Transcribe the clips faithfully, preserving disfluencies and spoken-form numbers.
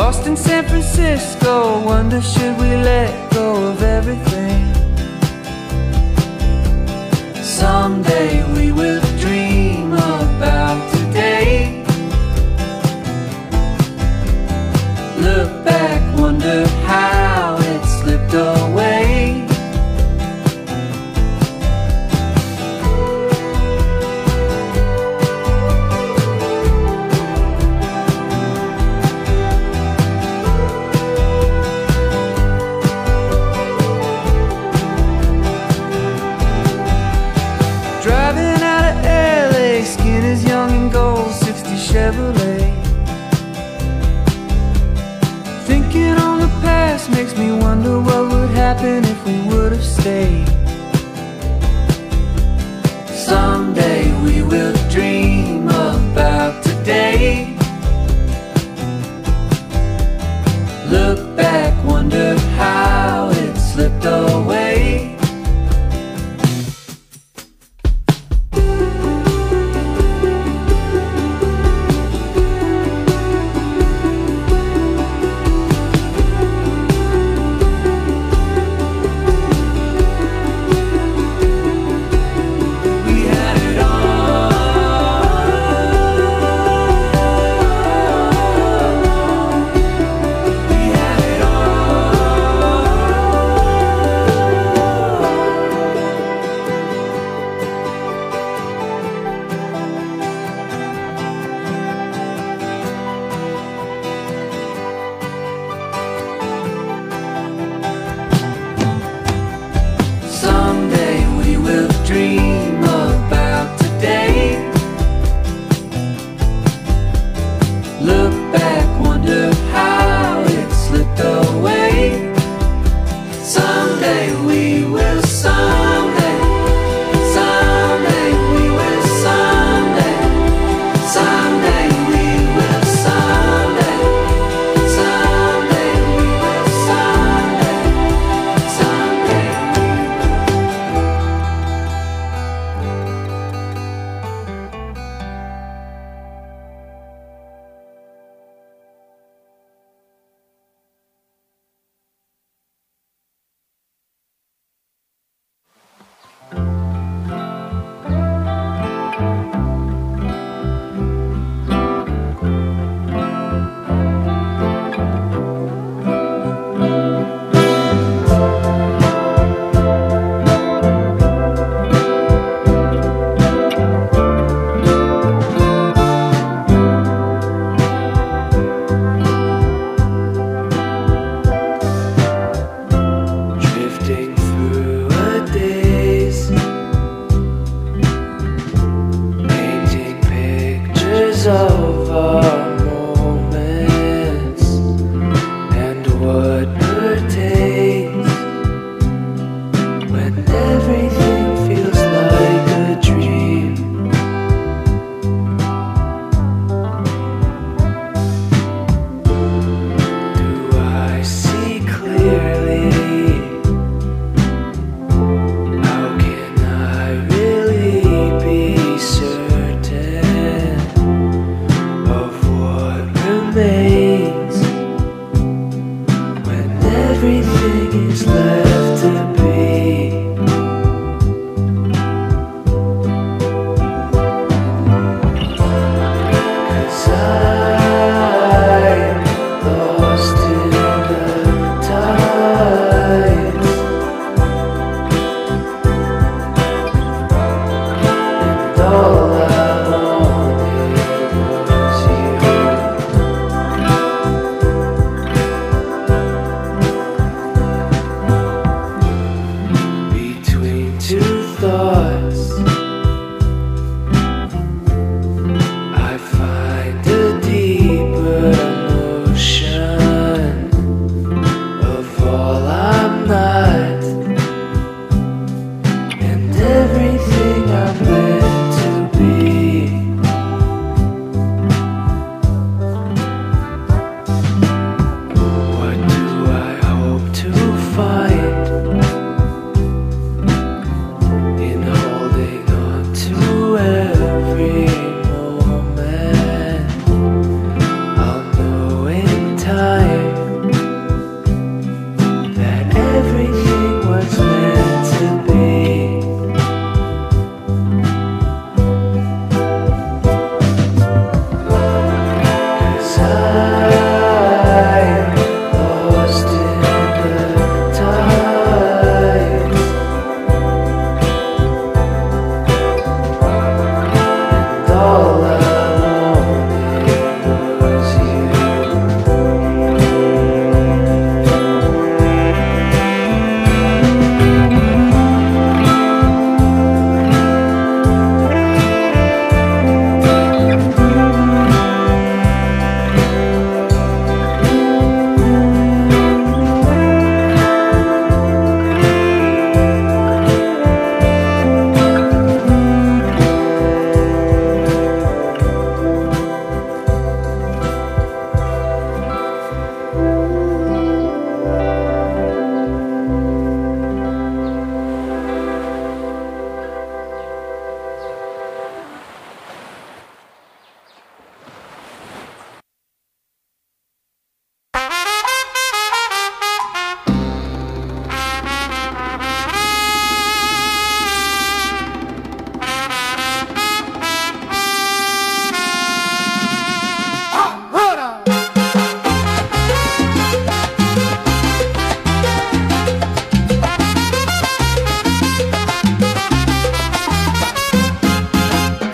Lost in San Francisco, wonder should we let go of everything? Someday we will dream about today. Look back, wonder how it slipped away. Driving out of L A, skin is young and gold, sixty Chevrolet. Thinking on the past makes me wonder what would happen if we would have stayed. Someday we will dream about today. Look back, wonder how it slipped away.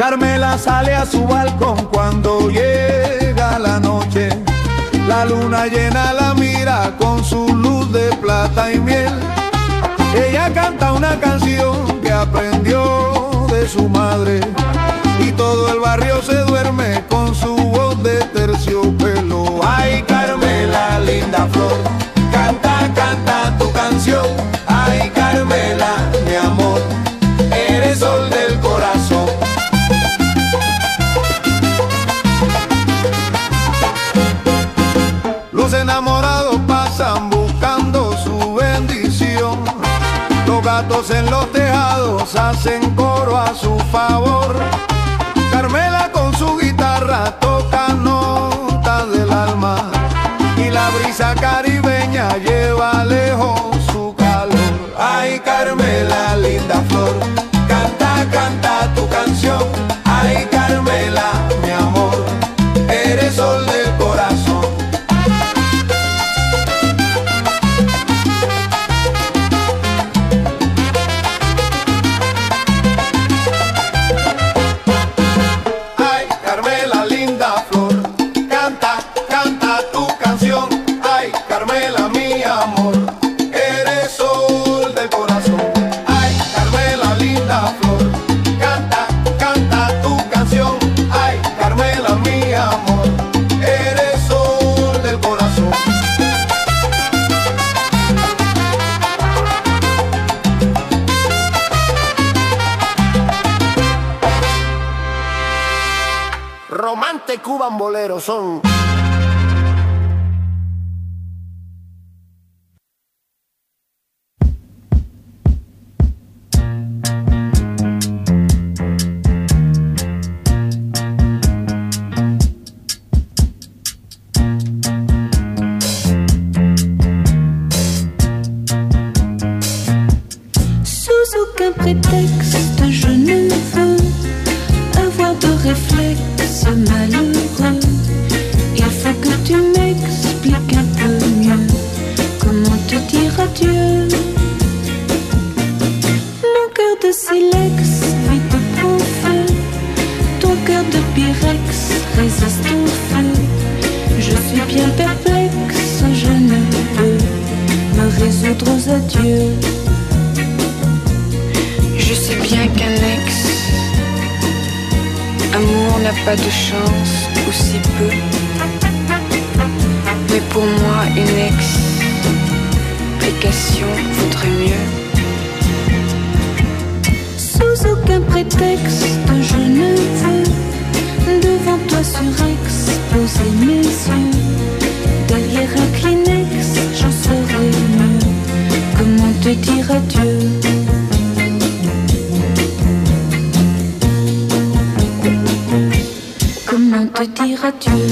Carmela sale a su balcón cuando llega la noche. La luna llena la mira con su luz de plata y miel. Ella canta una canción que aprendió de su madre y todo el barrio se duerme con su voz de terciopelo. Ay, Carmela, linda flor, canta, canta tu canción. Ay, Carmela, mi amor, eres sol del corazón. Los enamorados pasan buscando su bendición. Los gatos en los tejados hacen coro a su favor. Carmela con su guitarra toca notas del alma y la brisa caribeña lleva lejos su calor. Ay, Carmela, linda flor, canta, canta tu canción. Ay, Carmela, mi amor, eres sol del corazón. Romante Cuban Bolero son. Sous aucun prétexte, je ne veux avoir de réflexe malheureux. Il faut que tu m'expliques un peu mieux comment te dire adieu. Mon cœur de silex vite prend feu. Ton cœur de pyrex résiste au feu. Je suis bien perplexe, je ne peux me résoudre aux adieux. Je sais bien qu'un ex amour n'a pas de chance, ou si peu. Mais pour moi, une explication vaudrait mieux. Sous aucun prétexte, je ne veux devant toi surex poser mes yeux. Derrière un Kleenex, j'en saurais mieux comment te dire adieu. Comment te dire adieu?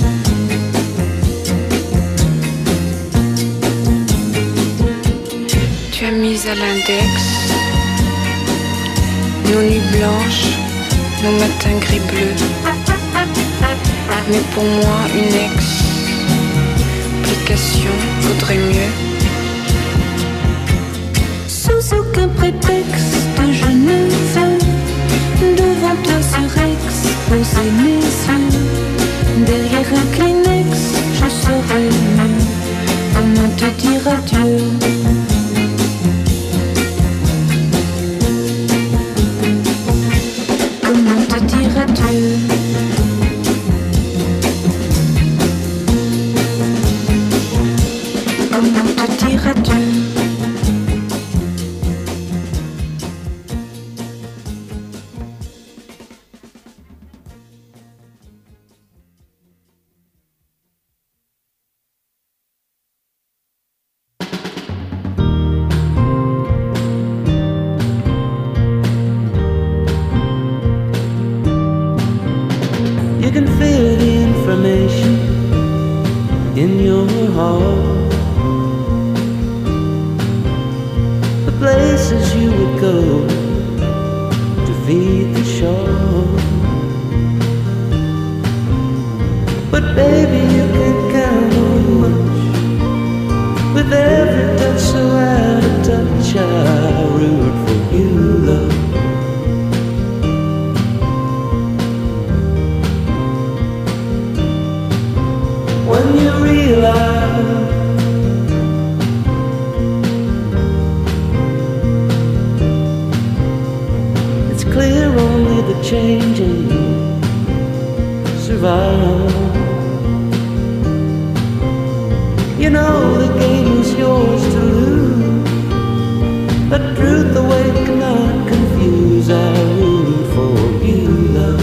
Tu as mis à l'index nos nuits blanches, nos matins gris bleus. Mais pour moi, une explication vaudrait mieux. Sous aucun prétexte, je ne veux devant toi surex poser mes yeux. Derrière un Kleenex, je saurais mieux comment te dire adieu. Comment te dire adieu? Comment te dire adieu? You can feel the information in your heart, the places you would go to feed the shark. But baby, you can count on much. With every touch so out of touch, I root for you, love. change and survive. You know the game is yours to lose, but truth awake cannot confuse. I root for you, love.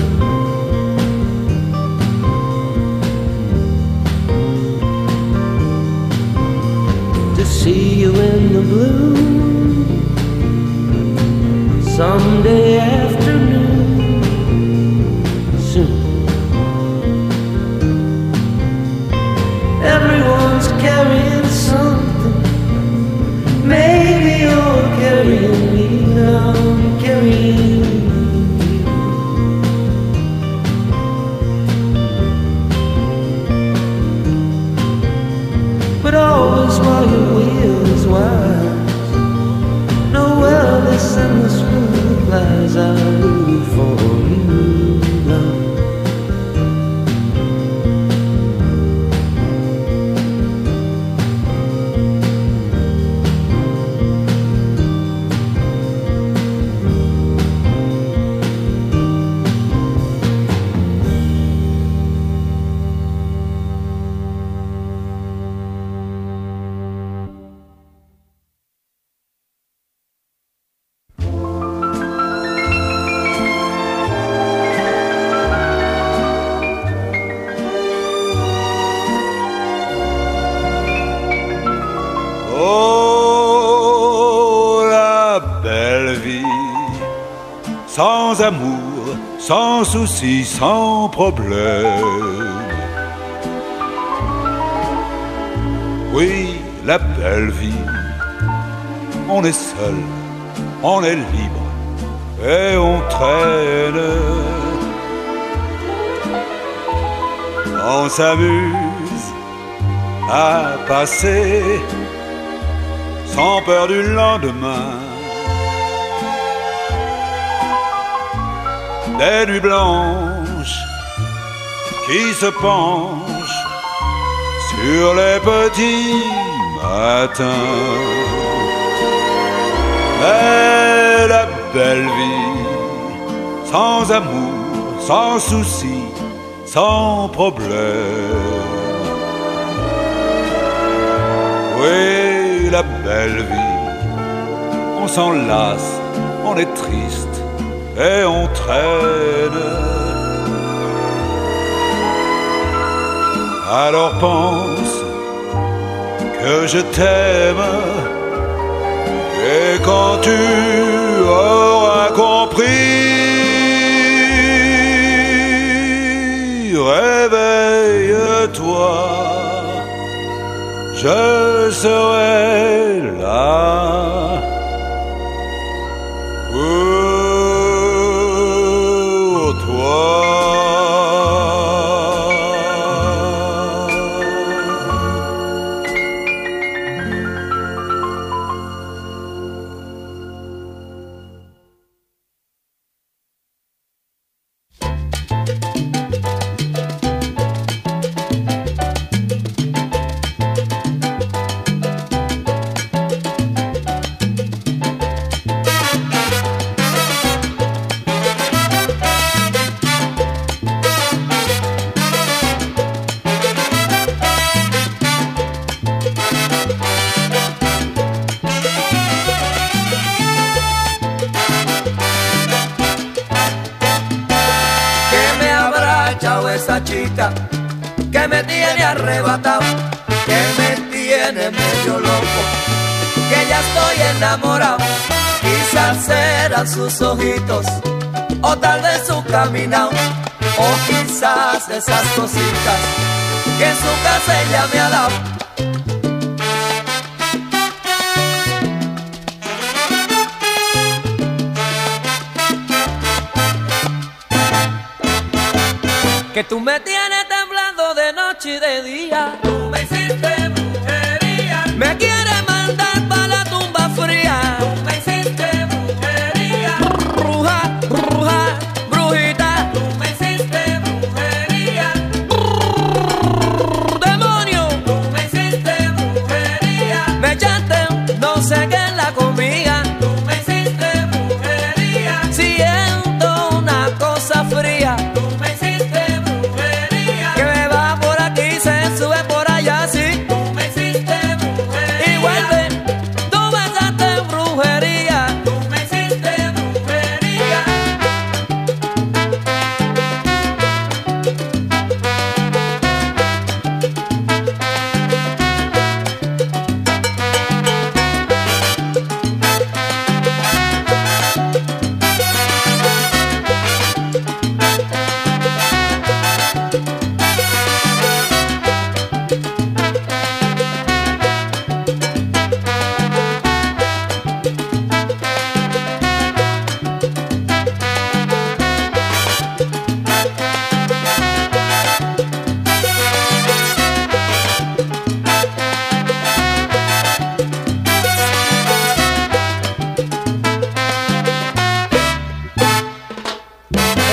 See you in the blue someday afternoon soon. Everyone's carrying something. Maybe you're carrying me now. I'm carrying you. But always while your wheel is wise, know well this endless road lies. I root for you, love. Sans amour, sans souci, sans problème. Oui, la belle vie, on est seul, on est libre et on traîne. On s'amuse à passer sans peur du lendemain. Des nuits blanches qui se penchent sur les petits matins. Mais la belle vie, sans amour, sans souci, sans problème. Oui, la belle vie, on s'en lasse, on est triste et on traîne. Alors pense que je t'aime, et quand tu auras compris, réveille-toi, je serai là. Esa chica que me tiene arrebatado, que me tiene medio loco, que ya estoy enamorado. Quizás eran sus ojitos, o tal vez su caminado, o quizás esas cositas que en su casa ella me ha dado. Que tú me tienes temblando de noche y de día. Tú me hiciste brujería. Me quieres mandar para la tumba fría. Tú me hiciste brujería. Bruja, bruja, brujita. Tú me hiciste brujería. Demonio. Tú me hiciste brujería. Me echaste no sé qué en la comida. Tú me hiciste brujería. Siento una cosa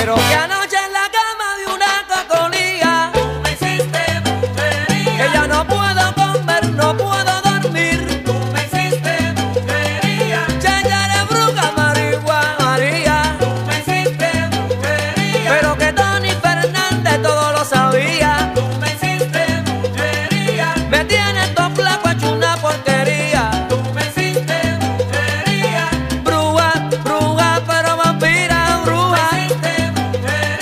Pero que anoche en la cama de una cocolía, tú me hiciste brujería. Que ya no puedo comer, no puedo dormir, tú me hiciste brujería. Cháchara, bruja, marihuana, María, tú me hiciste brujería. Pero que Tony Fernández todo lo sabía, tú me hiciste brujería. Me tienes todo flaco hecho una porquería, tú me hiciste brujería. Bruja, bruja, pero vampira, bruja. Me hiciste brujería.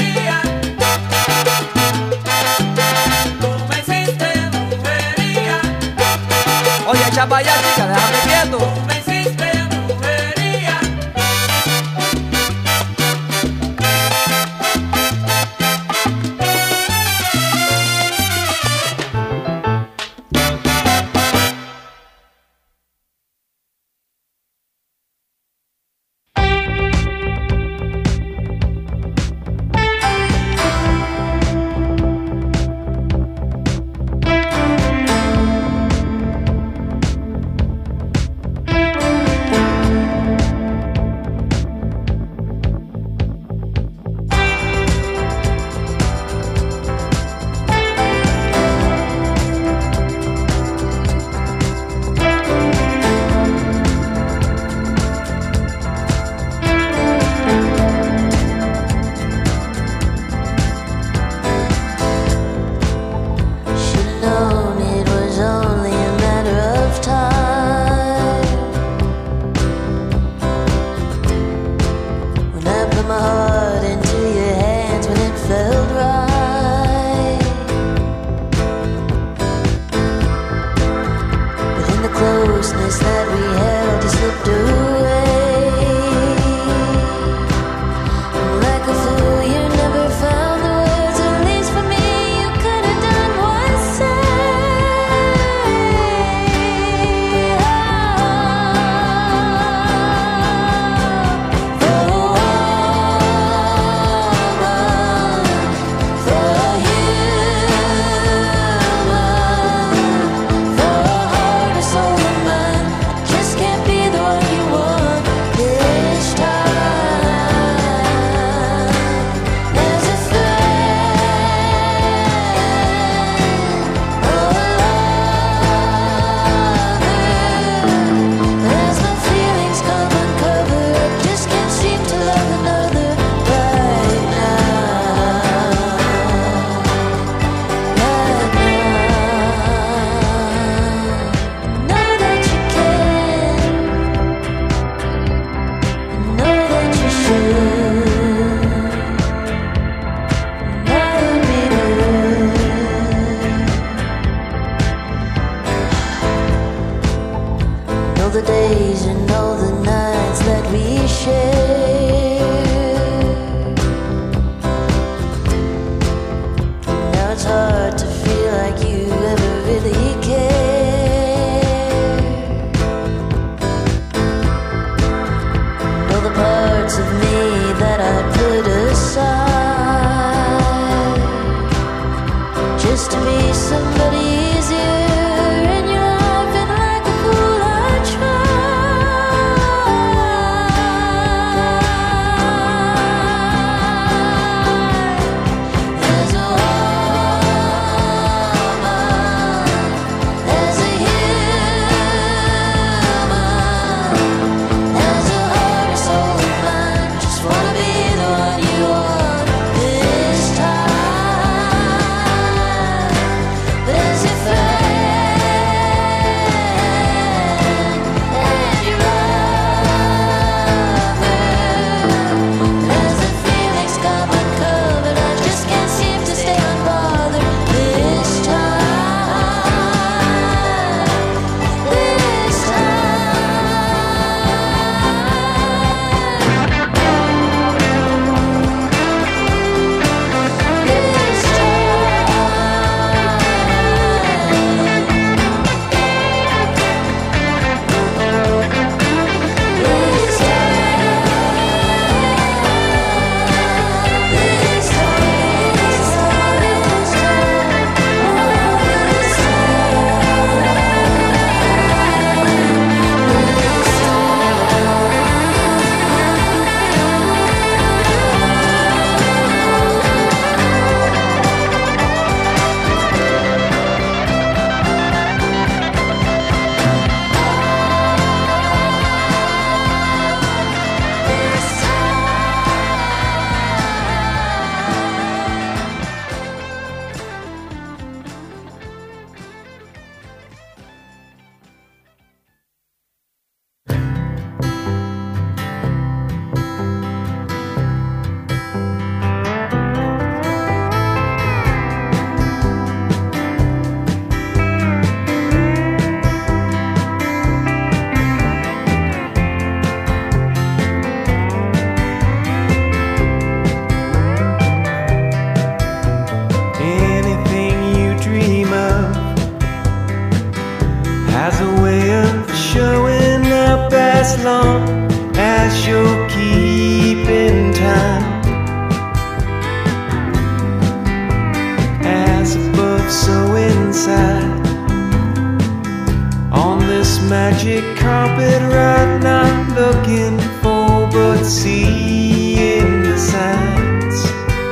magic carpet ride not looking for, but seeing the signs.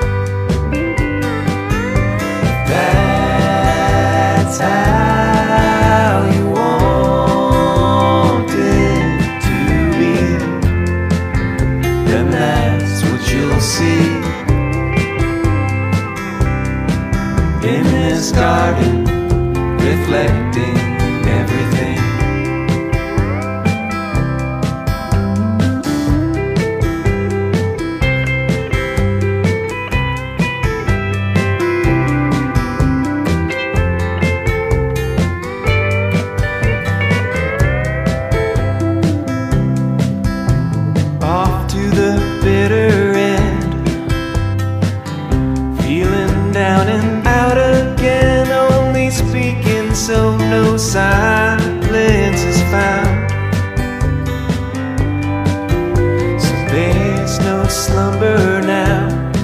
That's how you want it to be, then that's what you'll see in this garden, reflecting everything. Off to the bitter end, feeling down and out again, only speaking so no silence is found. So there's no slumber now,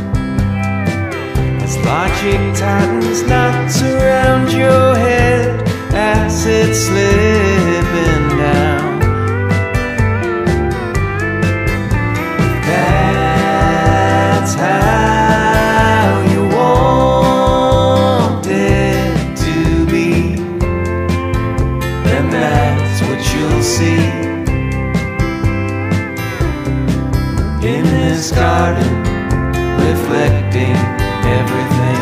as logic tightens knots around your head as it's slipping down. That's how you want it to be, and that's what you'll see in this garden, reflecting everything.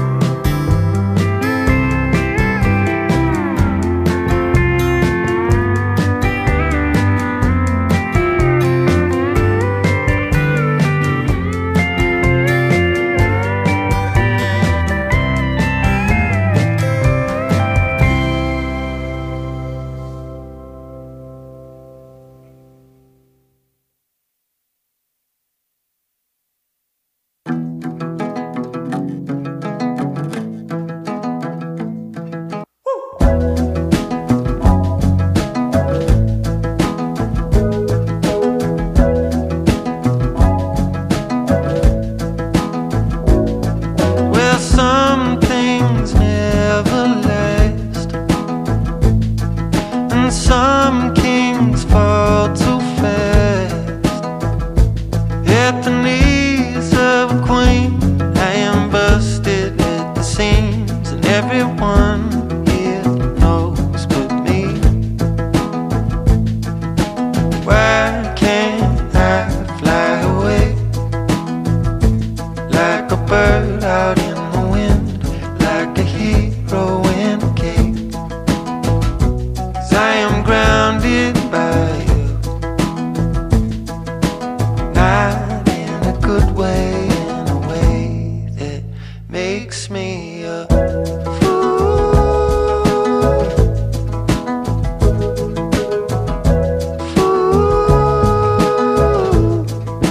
Well, some things never last, and some kings fall too fast. At the knees of a queen, I am busted at the seams, and everyone here knows but me. Why can't I fly away like a bird out in the wind, like a hero in a cave? 'Cause I am grounded by you, not in a good way, in a way that makes me a fool. Fool.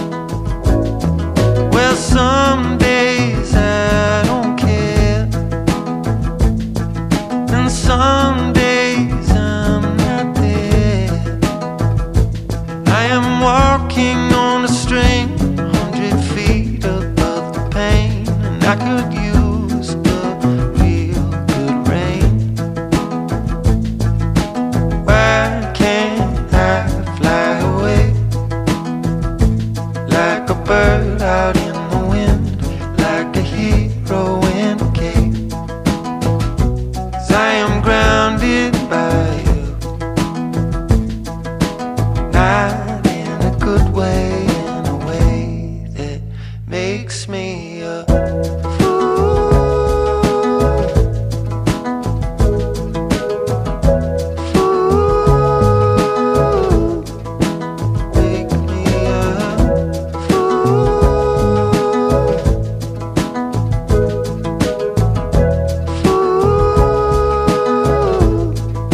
Well, some days I don't care, and some days I'm not there. I am walking on a string, a hundred feet above the pain, and I could use a real good rain. Why can't I fly away like a bird out in the wind, like a hero in a cave? 'Cause I am grounded by you, not in a good way, in a way that makes me a fool. Fool. Make me a fool. Fool.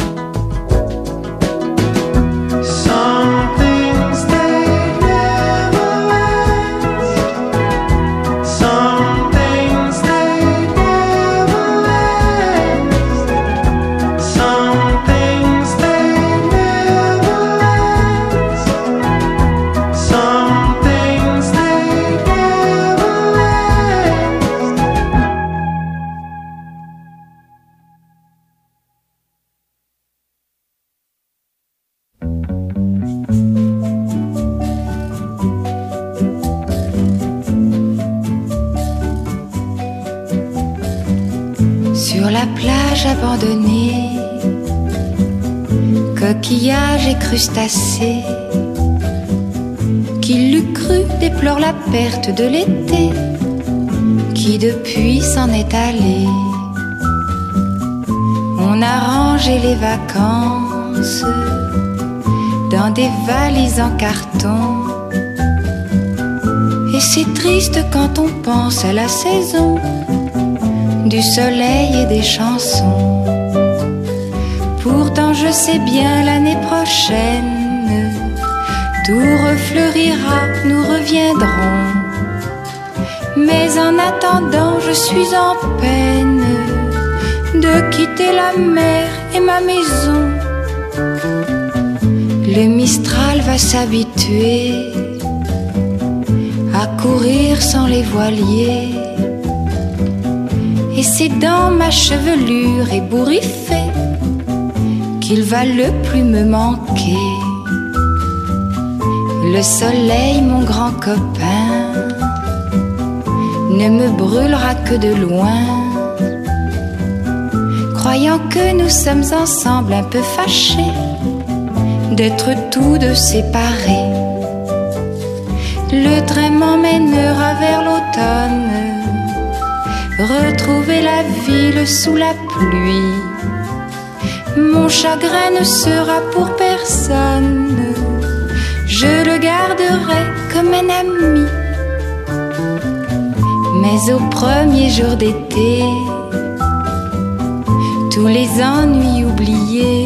Some things they never last, some things Sur la plage abandonnée, coquillages et crustacés, qui l'eût cru déplore la perte de l'été, qui depuis s'en est allé. On a rangé les vacances dans des valises en carton, et c'est triste quand on pense à la saison du soleil et des chansons. Pourtant je sais bien l'année prochaine tout refleurira, nous reviendrons. Mais en attendant je suis en peine de quitter la mer et ma maison. Le Mistral va s'habituer à courir sans les voiliers, et c'est dans ma chevelure ébouriffée qu'il va le plus me manquer. Le soleil, mon grand copain, ne me brûlera que de loin, croyant que nous sommes ensemble un peu fâchés d'être tous deux séparés. Le train m'emmènera vers l'automne, retrouver la ville sous la pluie. Mon chagrin ne sera pour personne, je le garderai comme un ami. Mais au premier jour d'été, tous les ennuis oubliés,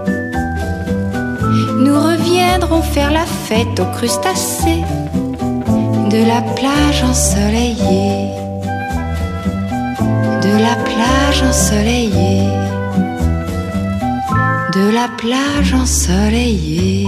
nous reviendrons faire la fête aux crustacés de la plage ensoleillée, de la plage ensoleillée, de la plage ensoleillée.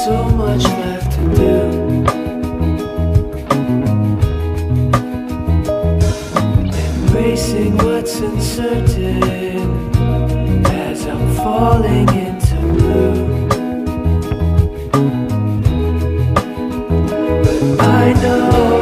so much left to do. Embracing what's uncertain as I'm falling into blue. But I know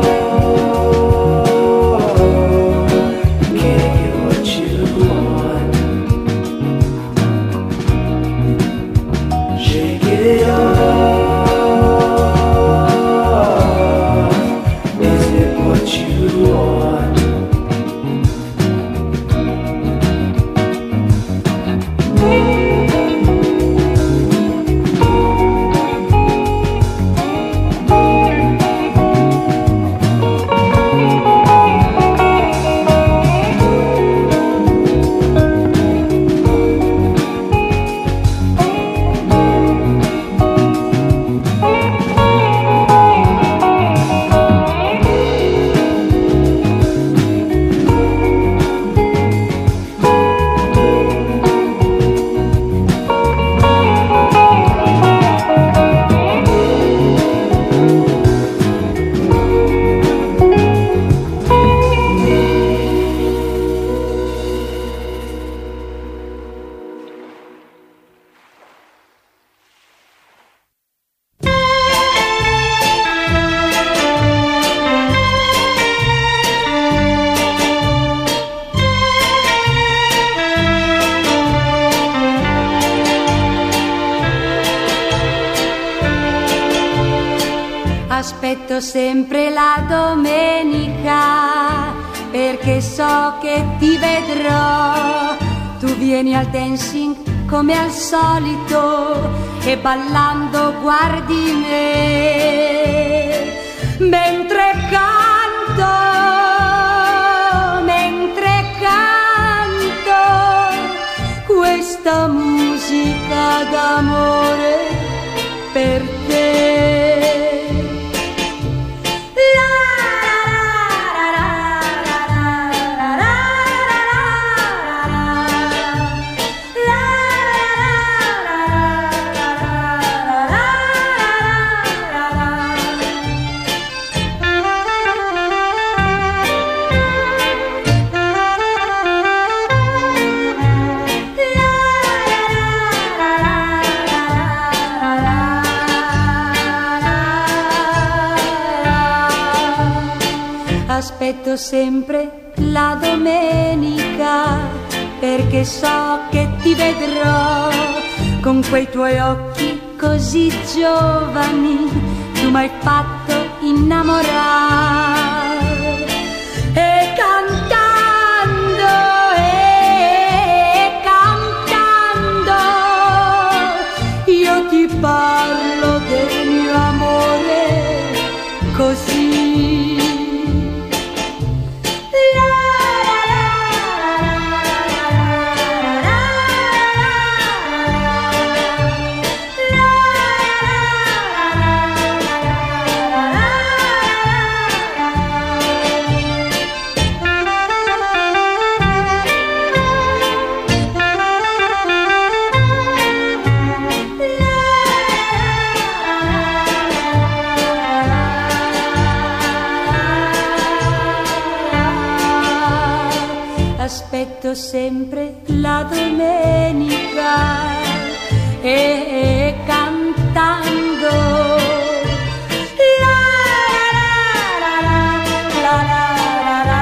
aspetto sempre la domenica perché so che ti vedrò. Tu vieni al dancing come al solito e ballando guardi me mentre canto, mentre canto questa musica d'amore per te. Aspetto sempre la domenica perché so che ti vedrò con quei tuoi occhi così giovani. Tu m'hai fatto innamorare e cantando e cantando io ti parlo del mio amore così. Aspetto sempre la domenica e cantando la la la la la la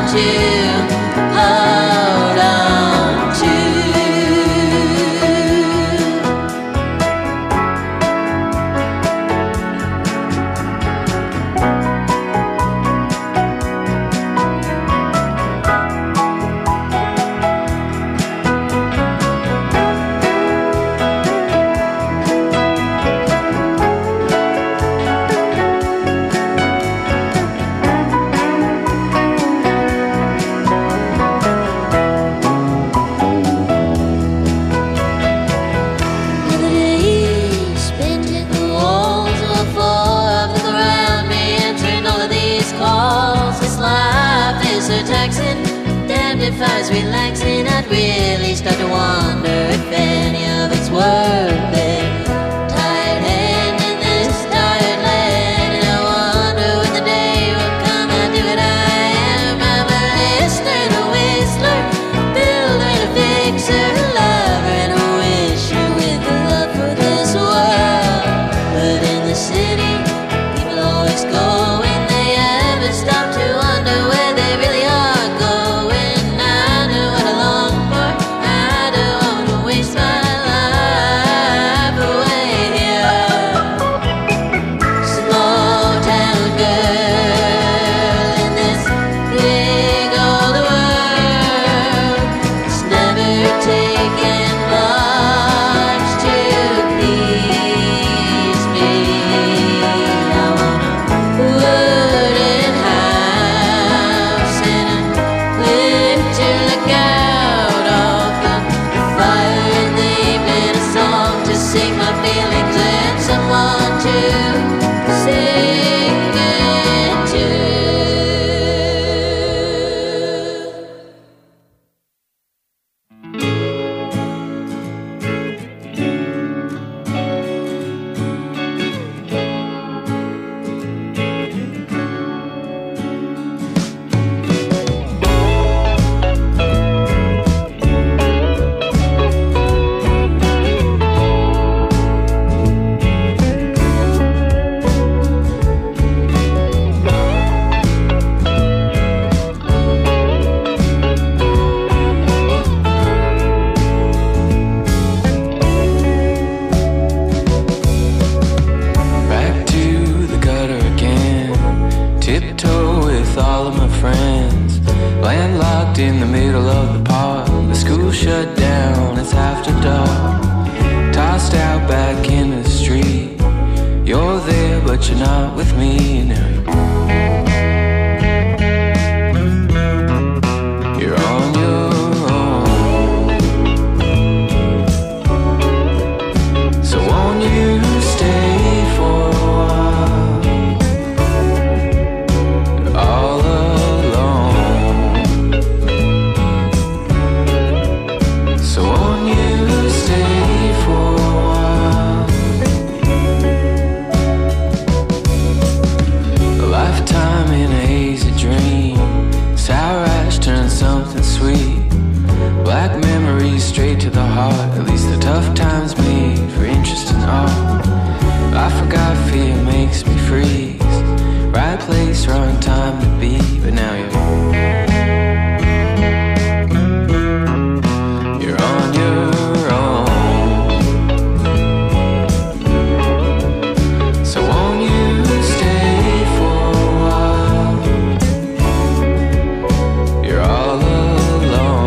Relaxing, I'd really start to wonder if any of it's worth it. Tired hand in this tired land, and I wonder when the day will come. I do what I am. I'm a listener and a whistler, builder and a fixer, a lover and a wisher with a love for this world. But in the city, people always go when they ever stop to wonder where they really are going.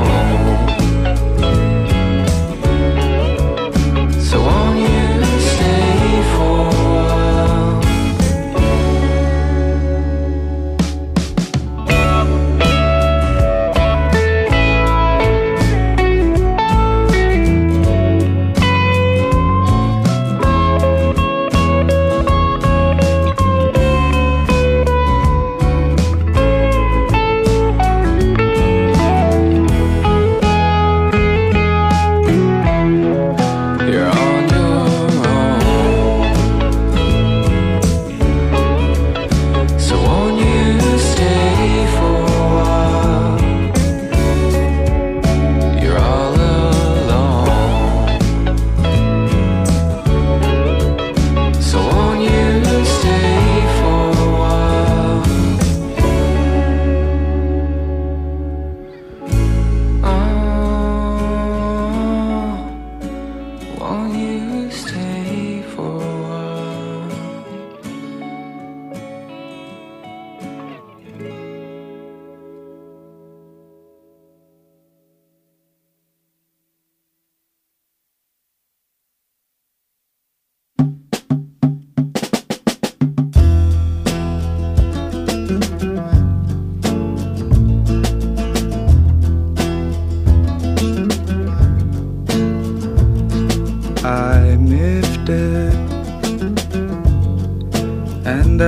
So won't you stay?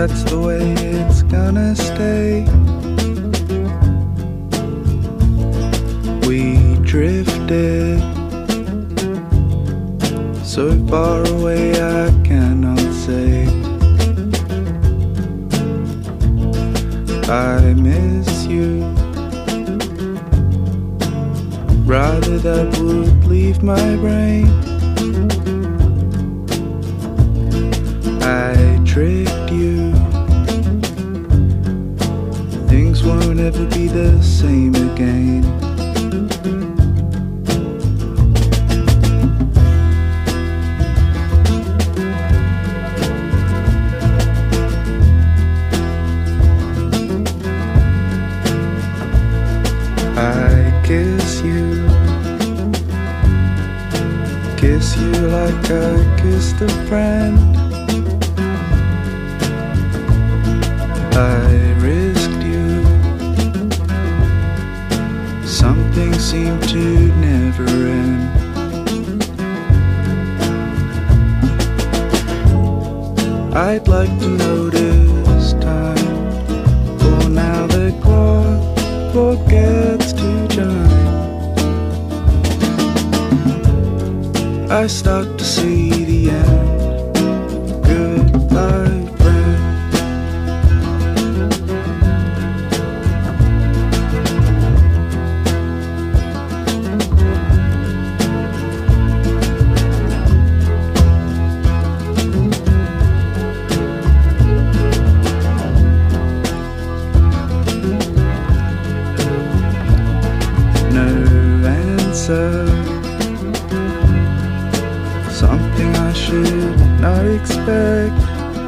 that's the way it's gonna stay. We drifted so far away I cannot say. I miss you, rather that would leave my brain. I tricked you, things won't ever be the same again. I kiss you, kiss you like I kissed a friend. I risked you, something seemed to never end. I'd like to notice time, for now the clock forgets to chime. I start to see the end. Goodbye, friend. No answer, something I should not expect.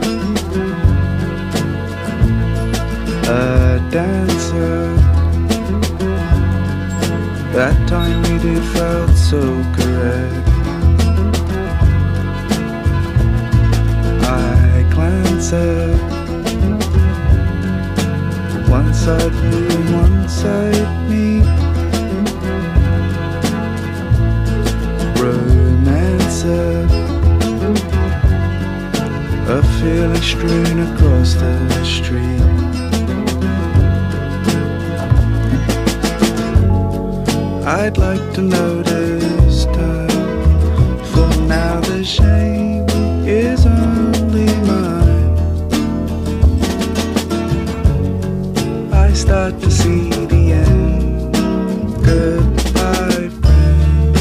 A dancer, that time we did felt so correct. I glance at one side you and one side me. Romancer, a feeling strewn across the street. I'd like to notice time, for now the shame is only mine. I start to see the end. Goodbye, friend.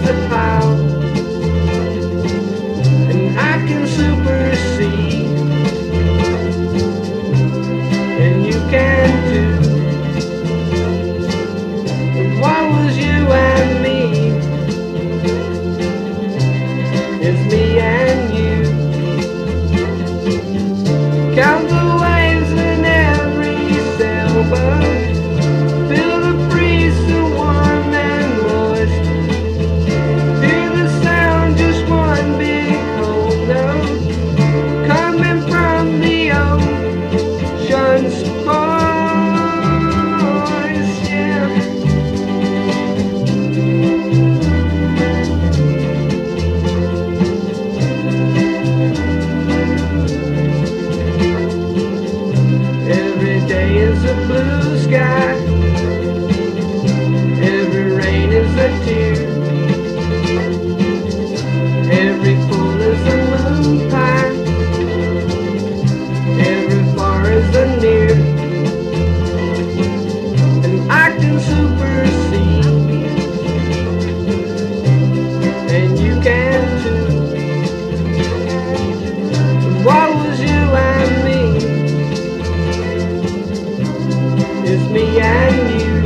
the pile, and I can supersede, and you can too. What was you and me? It's me and you. Count the waves in every sailboat. Feel the breeze so warm and moist. Hear the sound, just one big cold note coming from the ocean's voice, yeah. Every day is a blue sky. Every rain is a tear. Every pool is a moon pie. Every far is a near. And I can supersede, and you can too. What was you and me? It's me and you.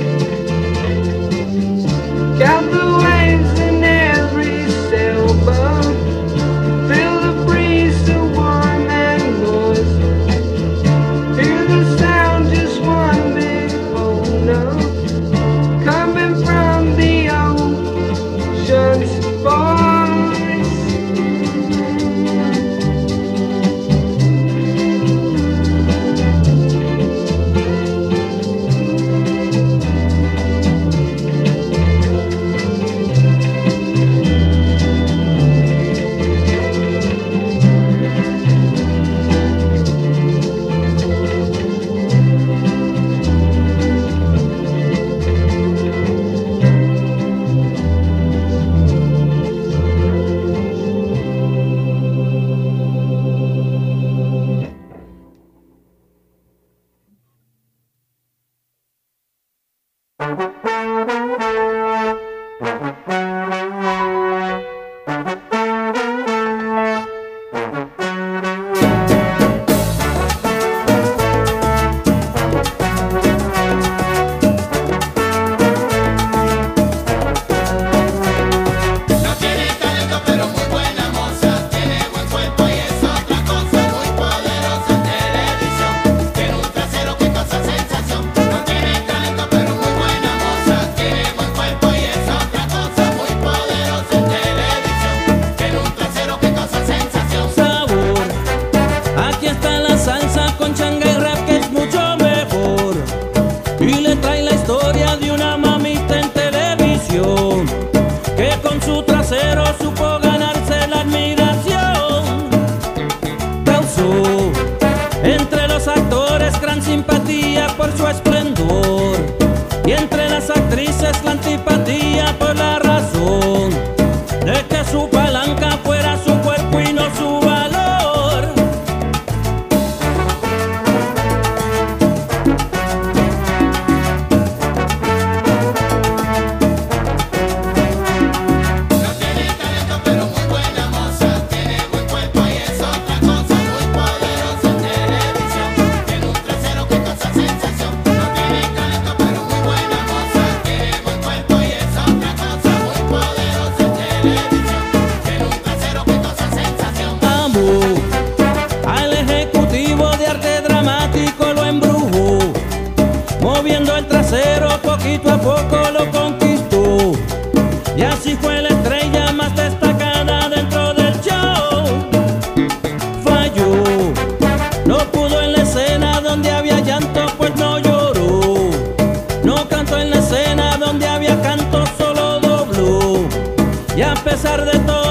Count the waves in every sailboat. Feel the breeze so warm and moist. Hear the sound, just one big cold note coming from the ocean's voice. Poquito a poco lo conquistó y así fue la estrella más destacada dentro del show. Falló, no pudo en la escena donde había llanto, pues no lloró. No cantó en la escena donde había canto, solo dobló. Y a pesar de todo